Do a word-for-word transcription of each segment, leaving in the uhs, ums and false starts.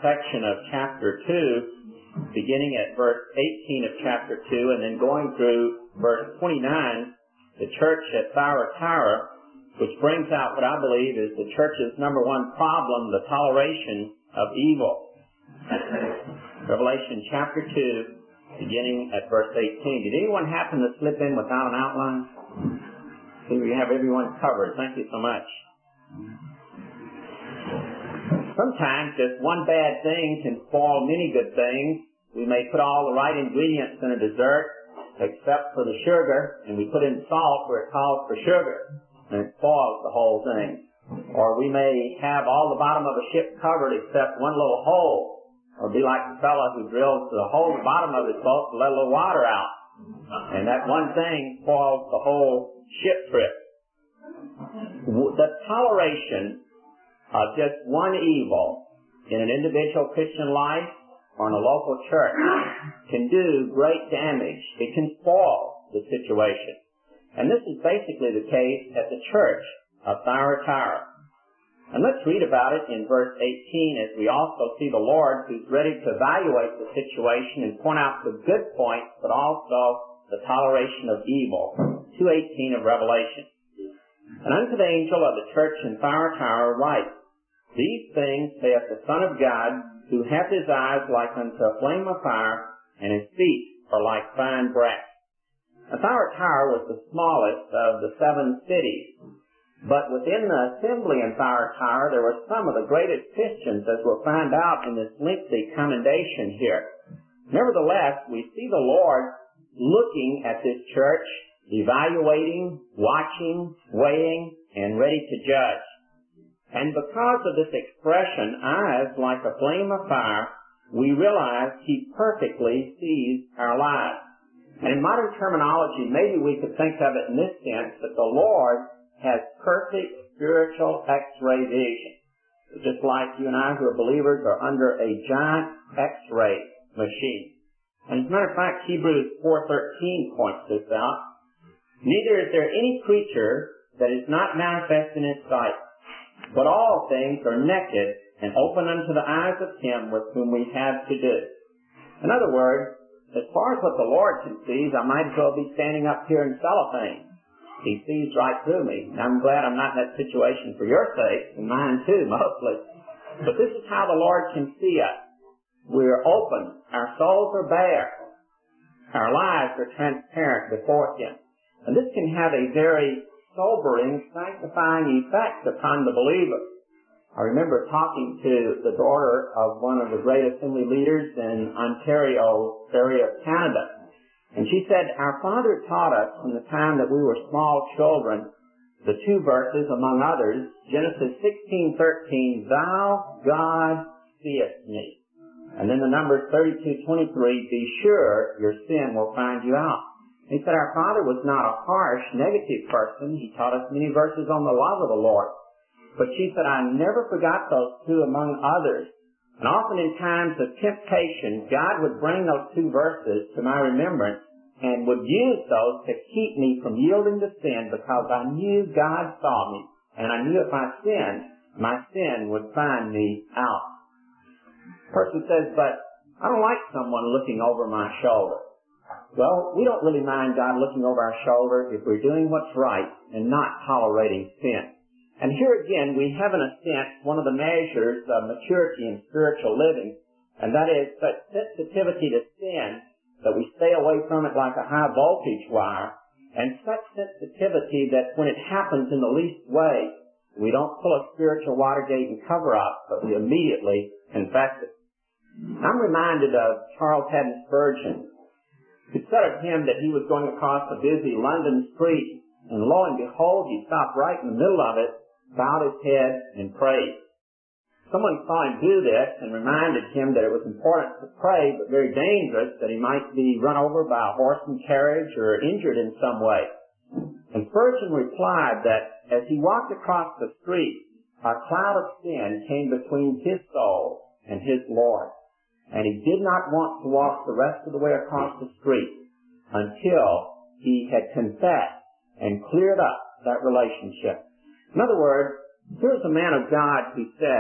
section of chapter two, beginning at verse eighteen of chapter two, and then going through verse twenty-nine, the church at Thyatira, which brings out what I believe is the church's number one problem, the toleration of evil. Revelation chapter two, beginning at verse eighteen. Did anyone happen to slip in without an outline? See, we have everyone covered. Thank you so much. Sometimes just one bad thing can spoil many good things. We may put all the right ingredients in a dessert, except for the sugar, and we put in salt where it calls for sugar, and it spoils the whole thing. Or we may have all the bottom of a ship covered except one little hole, or be like the fellow who drills the hole at the bottom of his boat to let a little water out. And that one thing spoils the whole ship trip. The toleration of just one evil in an individual Christian life or in a local church can do great damage. It can spoil the situation. And this is basically the case at the church of Thyatira. And let's read about it in verse eighteen as we also see the Lord who's ready to evaluate the situation and point out the good points, but also the toleration of evil. two eighteen of Revelation. And unto the angel of the church in Thyatira write, These things saith the Son of God, who hath his eyes like unto a flame of fire, and his feet are like fine brass. Now, Thyatira was the smallest of the seven cities, but within the assembly in Thyatira there were some of the greatest Christians, as we'll find out in this lengthy commendation here. Nevertheless, we see the Lord looking at this church, evaluating, watching, weighing, and ready to judge. And because of this expression, eyes like a flame of fire, we realize He perfectly sees our lives. And in modern terminology, maybe we could think of it in this sense, that the Lord has perfect spiritual X-ray vision. Just like you and I who are believers are under a giant X-ray machine. And as a matter of fact, Hebrews four thirteen points this out. Neither is there any creature that is not manifest in His sight, but all things are naked and open unto the eyes of Him with whom we have to do. In other words, as far as what the Lord can see, I might as well be standing up here in cellophane. He sees right through me. And I'm glad I'm not in that situation for your sake, and mine too, mostly. But this is how the Lord can see us. We're open. Our souls are bare. Our lives are transparent before Him. And this can have a very sobering, sanctifying effect upon the believer. I remember talking to the daughter of one of the great assembly leaders in Ontario area of Canada. And she said, our Father taught us from the time that we were small children, the two verses, among others, Genesis sixteen thirteen, Thou, God, seest me. And then the number thirty-two twenty-three, be sure your sin will find you out. He said our Father was not a harsh, negative person. He taught us many verses on the love of the Lord. But she said, I never forgot those two among others. And often in times of temptation, God would bring those two verses to my remembrance and would use those to keep me from yielding to sin because I knew God saw me. And I knew if I sinned, my sin would find me out. The person says, but I don't like someone looking over my shoulder. Well, we don't really mind God looking over our shoulder if we're doing what's right and not tolerating sin. And here again, we have in a sense one of the measures of maturity in spiritual living, and that is such sensitivity to sin that we stay away from it like a high voltage wire, and such sensitivity that when it happens in the least way, we don't pull a spiritual Watergate and cover up, but we immediately confess it. I'm reminded of Charles Haddon Spurgeon. It said of him that he was going across a busy London street, and lo and behold, he stopped right in the middle of it, bowed his head, and prayed. Someone saw him do this and reminded him that it was important to pray, but very dangerous, that he might be run over by a horse and carriage or injured in some way. And Spurgeon replied that as he walked across the street, a cloud of sin came between his soul and his Lord. And he did not want to walk the rest of the way across the street until he had confessed and cleared up that relationship. In other words, here's a man of God who said,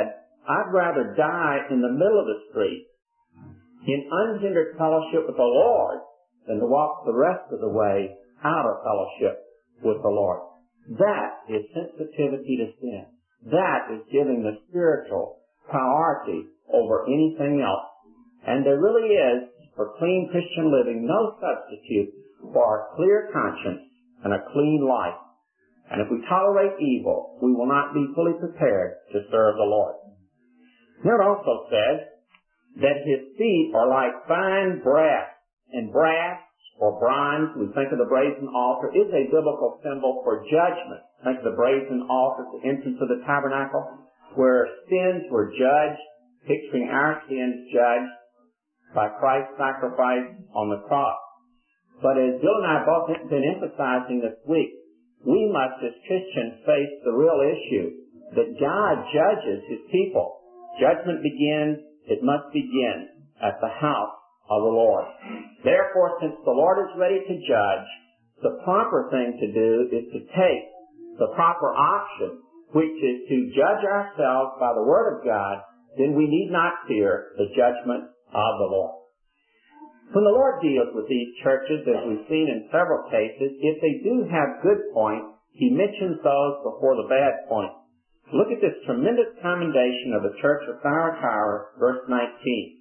I'd rather die in the middle of the street in unhindered fellowship with the Lord than to walk the rest of the way out of fellowship with the Lord. That is sensitivity to sin. That is giving the spiritual priority over anything else. And there really is, for clean Christian living, no substitute for a clear conscience and a clean life. And if we tolerate evil, we will not be fully prepared to serve the Lord. Now it also says that his feet are like fine brass. And brass or bronze, we think of the brazen altar, is a biblical symbol for judgment. Think of the brazen altar at the entrance of the tabernacle, where sins were judged, picturing our sins judged by Christ's sacrifice on the cross. But as Bill and I have both been emphasizing this week, we must as Christians face the real issue that God judges his people. Judgment begins, it must begin at the house of the Lord. Therefore, since the Lord is ready to judge, the proper thing to do is to take the proper option, which is to judge ourselves by the Word of God. Then we need not fear the judgment of the Lord. When the Lord deals with these churches, as we've seen in several cases, if they do have good points, he mentions those before the bad points. Look at this tremendous commendation of the church of Thyatira, verse nineteen.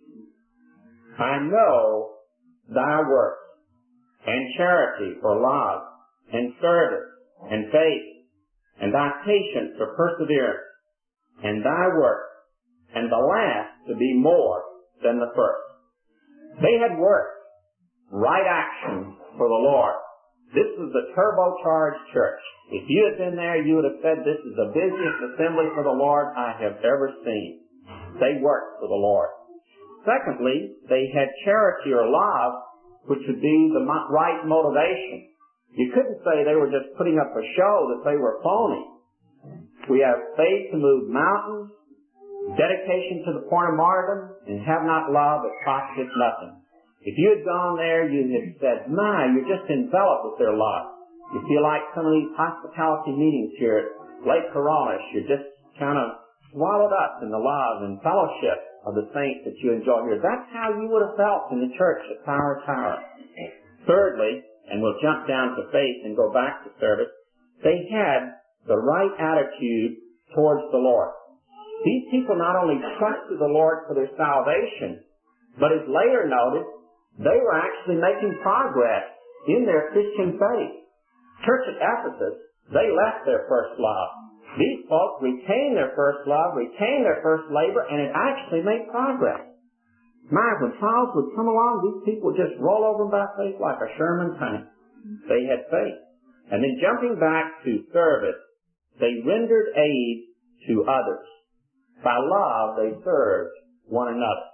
I know thy works, and charity or love, and service, and faith, and thy patience or perseverance, and thy works, and the last to be more than the first. They had worked, right action for the Lord. This was the turbocharged church. If you had been there, you would have said, this is the busiest assembly for the Lord I have ever seen. They worked for the Lord. Secondly, they had charity or love, which would be the right motivation. You couldn't say they were just putting up a show, that they were phony. We have faith to move mountains, dedication to the point of martyrdom, and have not love, it profiteth nothing. If you had gone there, you had said, my, you're just enveloped with their love. You feel like some of these hospitality meetings here at Lake Coronis, you're just kind of swallowed up in the love and fellowship of the saints that you enjoy here. That's how you would have felt in the church at Thyatira. Thirdly, and we'll jump down to faith and go back to service, they had the right attitude towards the Lord. These people not only trusted the Lord for their salvation, but as later noted, they were actually making progress in their Christian faith. Church at Ephesus, they left their first love. These folks retained their first love, retained their first labor, and it actually made progress. My, when trials would come along, these people would just roll over by faith like a Sherman tank. They had faith. And then jumping back to service, they rendered aid to others. By love, they served one another.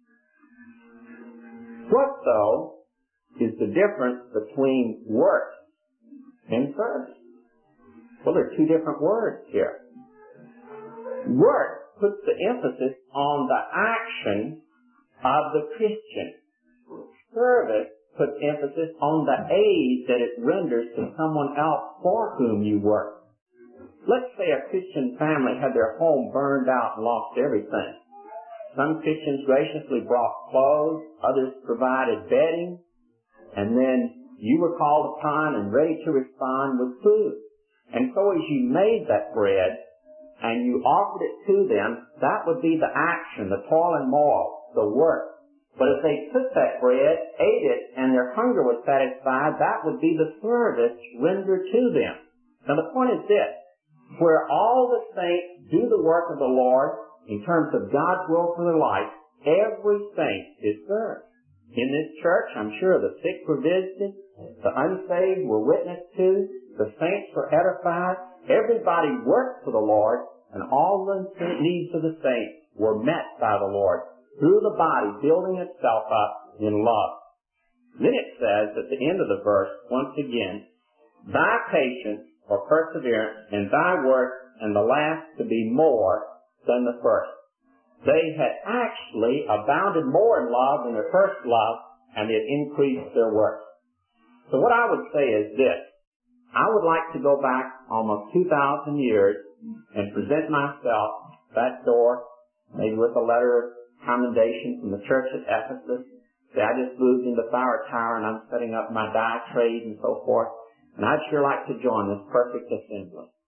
What, though, is the difference between works and service? Well, there are two different words here. Work puts the emphasis on the action of the Christian. Service puts emphasis on the aid that it renders to someone else for whom you work. Let's say a Christian family had their home burned out and lost everything. Some Christians graciously brought clothes, others provided bedding, and then you were called upon and ready to respond with food. And so as you made that bread and you offered it to them, that would be the action, the toil and moil, the work. But if they took that bread, ate it, and their hunger was satisfied, that would be the service rendered to them. Now the point is this, where all the saints do the work of the Lord in terms of God's will for their life, every saint is served. In this church, I'm sure the sick were visited, the unsaved were witnessed to, the saints were edified, everybody worked for the Lord, and all the needs of the saints were met by the Lord through the body building itself up in love. Then it says at the end of the verse, once again, thy patience or perseverance and thy work and the last to be more than the first. They had actually abounded more in love than their first love, and it increased their work. So what I would say is this. I would like to go back almost two thousand years and present myself that door maybe with a letter of commendation from the church at Ephesus. Say, I just moved into Thyatira and I'm setting up my dye trade and so forth. And I'd sure like to join this perfect assembly.